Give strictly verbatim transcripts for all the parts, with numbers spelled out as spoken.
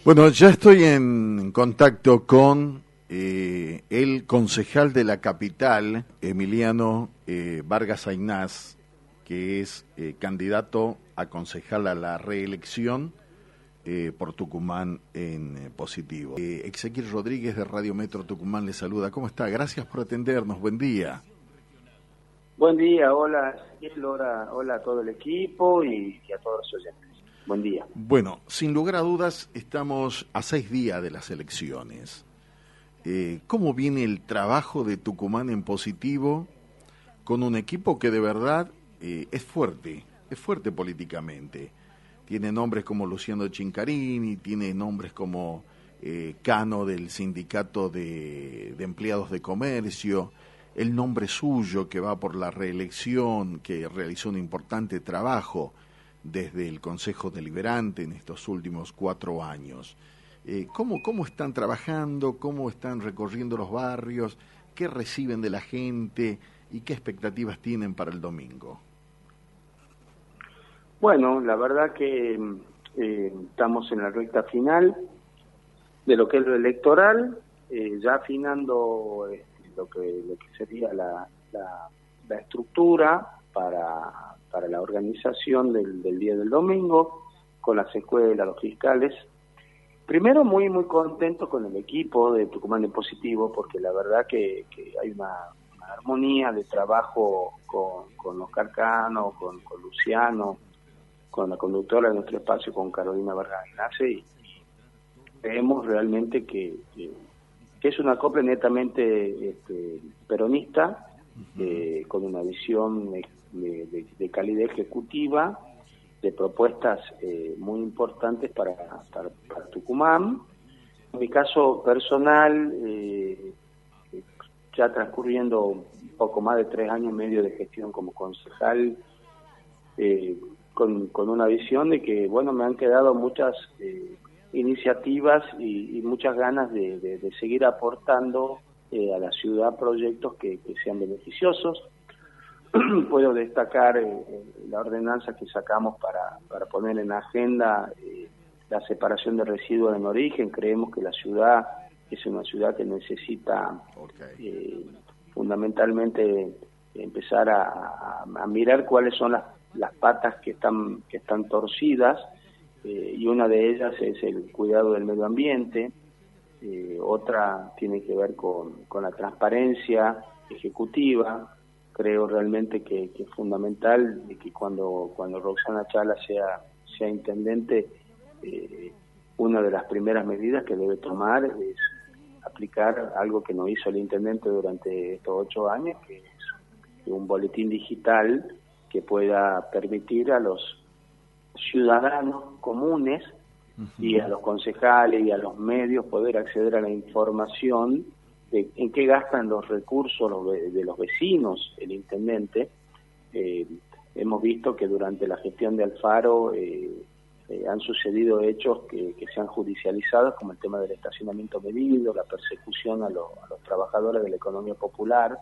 Bueno, ya estoy en contacto con eh, el concejal de la capital, Emiliano eh, Vargas Aynaz, que es eh, candidato a concejal a la reelección eh, por Tucumán en eh, positivo. Eh, Ezequiel Rodríguez de Radio Metro Tucumán le saluda. ¿Cómo está? Gracias por atendernos. Buen día. Buen día, hola, hola, hola a todo el equipo y, y a todos los oyentes. Buen día. Bueno, sin lugar a dudas, estamos a seis días de las elecciones. Eh, ¿Cómo viene el trabajo de Tucumán en positivo con un equipo que de verdad eh, es fuerte, es fuerte políticamente? Tiene nombres como Luciano Chincarini, tiene nombres como eh, Cano del Sindicato de, de Empleados de Comercio, el nombre suyo que va por la reelección, que realizó un importante trabajo desde el Consejo Deliberante en estos últimos cuatro años. Eh, ¿cómo, ¿Cómo están trabajando? ¿Cómo están recorriendo los barrios? ¿Qué reciben de la gente? ¿Y qué expectativas tienen para el domingo? Bueno, la verdad que eh, estamos en la recta final de lo que es lo electoral, eh, ya afinando eh, lo, que, lo que sería la, la, la estructura para... para la organización del, del día del domingo, con las escuelas, los fiscales. Primero, muy muy contento con el equipo de Tucumán en Positivo, porque la verdad que, que hay una, una armonía de trabajo con, con los Carcanos, con, con Luciano, con la conductora de nuestro espacio, con Carolina Vargas Ignace, y, y creemos realmente que, que, que es una copla netamente este, peronista, eh, con una visión De, de, de calidad ejecutiva, de propuestas eh, muy importantes para, para, para Tucumán. En mi caso personal, eh, ya transcurriendo un poco más de tres años y medio de gestión como concejal, eh, con, con una visión de que, bueno, me han quedado muchas eh, iniciativas y, y muchas ganas de, de, de seguir aportando eh, a la ciudad proyectos que, que sean beneficiosos. Puedo destacar eh, la ordenanza que sacamos para, para poner en agenda eh, la separación de residuos en origen. Creemos que la ciudad es una ciudad que necesita eh, fundamentalmente empezar a, a, a mirar cuáles son las, las patas que están, que están torcidas, eh, y una de ellas es el cuidado del medio ambiente, eh, otra tiene que ver con, con la transparencia ejecutiva. Creo realmente que, que es fundamental que cuando cuando Roxana Chala sea sea intendente, eh, una de las primeras medidas que debe tomar es aplicar algo que no hizo el intendente durante estos ocho años, que es un boletín digital que pueda permitir a los ciudadanos comunes uh-huh. y a los concejales y a los medios poder acceder a la información de en qué gastan los recursos los, de los vecinos, el intendente. Eh, hemos visto que durante la gestión de Alfaro eh, eh, han sucedido hechos que, que se han judicializado, como el tema del estacionamiento medido, la persecución a, lo, a los trabajadores de la economía popular,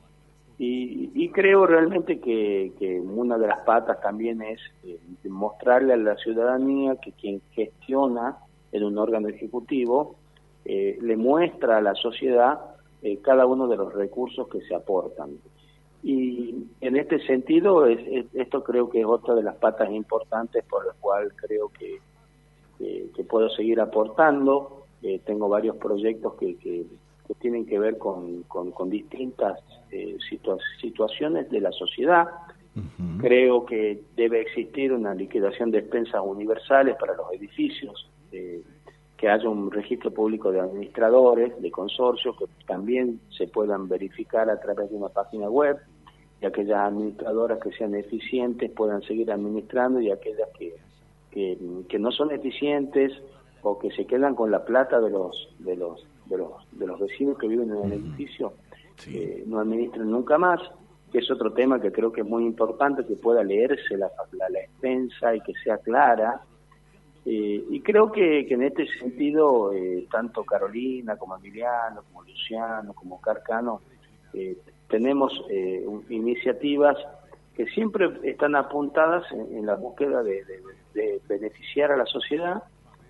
y, y creo realmente que, que una de las patas también es eh, mostrarle a la ciudadanía que quien gestiona en un órgano ejecutivo Eh, le muestra a la sociedad eh, cada uno de los recursos que se aportan. Y en este sentido, es, es, esto creo que es otra de las patas importantes por la cual creo que, que, que puedo seguir aportando. Eh, tengo varios proyectos que, que, que tienen que ver con, con, con distintas eh, situa situaciones de la sociedad. Uh-huh. Creo que debe existir una liquidación de expensas universales para los edificios, eh, que haya un registro público de administradores, de consorcios, que también se puedan verificar a través de una página web, y aquellas administradoras que sean eficientes puedan seguir administrando, y aquellas que, que, que no son eficientes o que se quedan con la plata de los de los de los de los vecinos que viven en el edificio, sí. eh, no administren nunca más, que es otro tema que creo que es muy importante, que pueda leerse la, la, la expensa y que sea clara. Eh, y creo que, que en este sentido, eh, tanto Carolina como Emiliano, como Luciano, como Carcano, eh, tenemos eh, un, iniciativas que siempre están apuntadas en, en la búsqueda de, de, de beneficiar a la sociedad,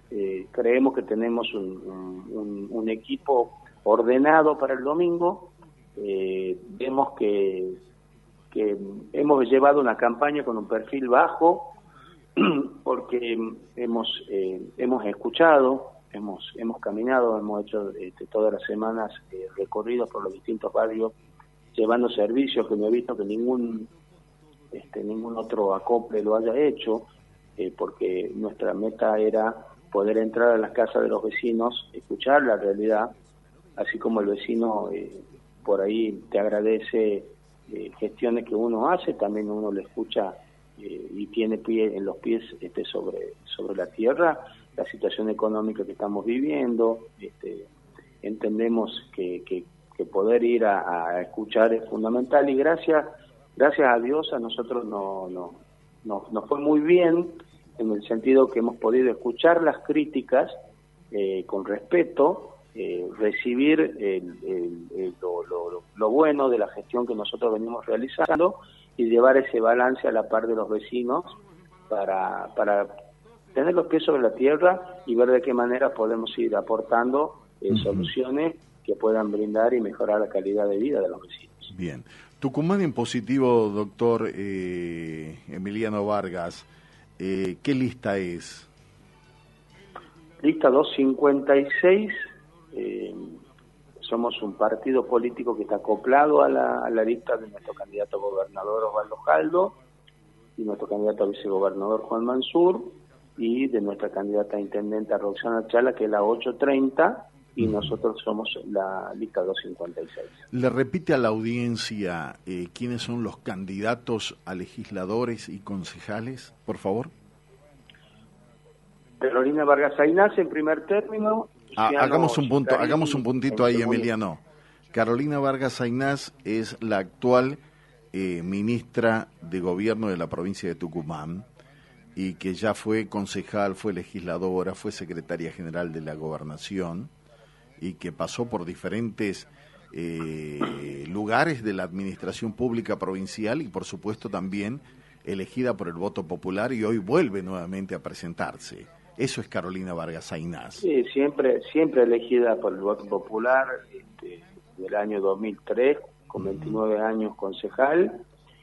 eh, creemos que tenemos un, un, un equipo ordenado para el domingo. Eh, vemos que, que hemos llevado una campaña con un perfil bajo, porque hemos eh, hemos escuchado, hemos hemos caminado, hemos hecho este, todas las semanas eh, recorridos por los distintos barrios, llevando servicios que no he visto que ningún este, ningún otro acople lo haya hecho, eh, porque nuestra meta era poder entrar a las casas de los vecinos, escuchar la realidad, así como el vecino eh, por ahí te agradece eh, gestiones que uno hace, también uno le escucha eh, y tiene pie en los pies este, sobre sobre la tierra, la situación económica que estamos viviendo. Este, entendemos que, que, que poder ir a, a escuchar es fundamental, y gracias gracias a Dios a nosotros no, no, no, nos fue muy bien, en el sentido que hemos podido escuchar las críticas eh, con respeto, eh, recibir el, el, el, lo, lo, lo bueno de la gestión que nosotros venimos realizando y llevar ese balance a la par de los vecinos para, para tener los pies sobre la tierra y ver de qué manera podemos ir aportando eh, uh-huh. soluciones que puedan brindar y mejorar la calidad de vida de los vecinos. Bien. Tucumán en positivo, doctor eh, Emiliano Vargas, eh, ¿qué lista es? Lista doscientos cincuenta y seis, eh, somos un partido político que está acoplado a la, a la lista de nuestro candidato a gobernador Osvaldo Jaldo y nuestro candidato a vicegobernador Juan Mansur, y de nuestra candidata a intendente Roxana Chala, que es la ochocientos treinta, y nosotros somos la lista doscientos cincuenta y seis. ¿Le repite a la audiencia eh, quiénes son los candidatos a legisladores y concejales, por favor? Carolina Vargas Sainaz en primer término. Ah, hagamos un punto, hagamos un puntito ahí, Emiliano. Carolina Vargas Sainaz es la actual eh, ministra de Gobierno de la provincia de Tucumán, y que ya fue concejal, fue legisladora, fue secretaria general de la Gobernación, y que pasó por diferentes eh, lugares de la administración pública provincial y por supuesto también elegida por el voto popular, y hoy vuelve nuevamente a presentarse. Eso es Carolina Vargas Sainaz. Sí, siempre siempre elegida por el voto popular, este, del año dos mil tres, con veintinueve uh-huh. años concejal,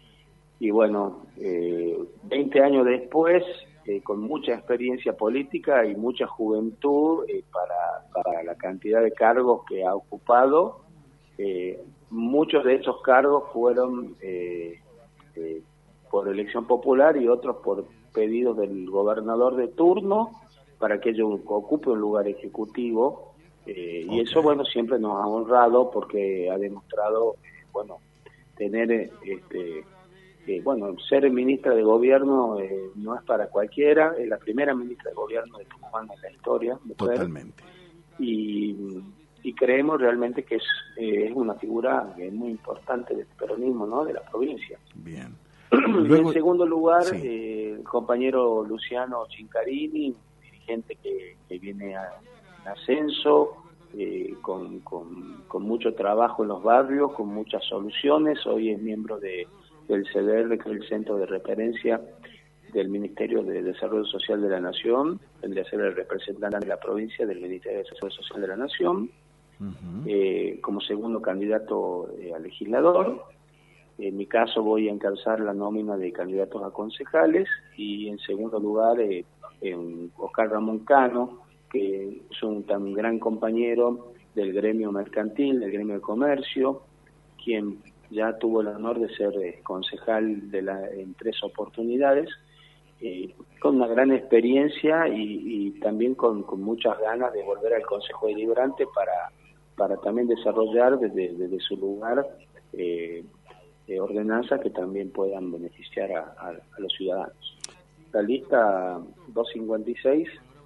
y bueno, eh, veinte años después, Eh, con mucha experiencia política y mucha juventud eh, para, para la cantidad de cargos que ha ocupado. Eh, muchos de esos cargos fueron eh, eh, por elección popular y otros por pedidos del gobernador de turno para que ellos ocupe un lugar ejecutivo. Eh, okay. Y eso, bueno, siempre nos ha honrado porque ha demostrado, eh, bueno, tener este Eh, bueno, ser ministra de gobierno eh, no es para cualquiera, es la primera ministra de gobierno de Tucumán en la historia. Mujer. Totalmente. Y, y creemos realmente que es, eh, es una figura que es muy importante del peronismo, ¿no?, de la provincia. Bien. Luego, en segundo lugar, sí. eh, el compañero Luciano Cincarini, dirigente que, que viene a, en ascenso, eh, con, con, con mucho trabajo en los barrios, con muchas soluciones. Hoy es miembro de del C D R, que es el Centro de Referencia del Ministerio de Desarrollo Social de la Nación, tendría que ser el representante de la provincia del Ministerio de Desarrollo Social de la Nación, uh-huh. eh, como segundo candidato eh, a legislador. En mi caso voy a encabezar la nómina de candidatos a concejales, y en segundo lugar eh, en Oscar Ramón Cano, que es un tan gran compañero del gremio mercantil, del gremio de comercio, quien ya tuvo el honor de ser eh, concejal de la, en tres oportunidades, eh, con una gran experiencia y, y también con, con muchas ganas de volver al Consejo Deliberante para, para también desarrollar desde, desde su lugar eh, eh, ordenanzas que también puedan beneficiar a, a, a los ciudadanos. La lista doscientos cincuenta y seis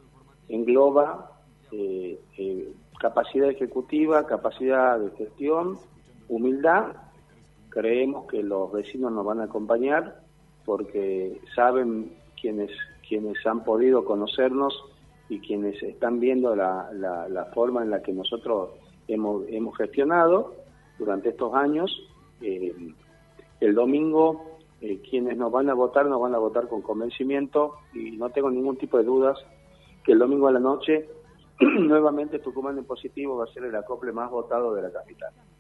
engloba eh, eh, capacidad ejecutiva, capacidad de gestión, humildad. Creemos que los vecinos nos van a acompañar porque saben quienes quienes han podido conocernos y quienes están viendo la, la, la forma en la que nosotros hemos, hemos gestionado durante estos años. Eh, el domingo, eh, quienes nos van a votar, nos van a votar con convencimiento, y no tengo ningún tipo de dudas que el domingo a la noche nuevamente Tucumán en Positivo va a ser el acople más votado de la capital.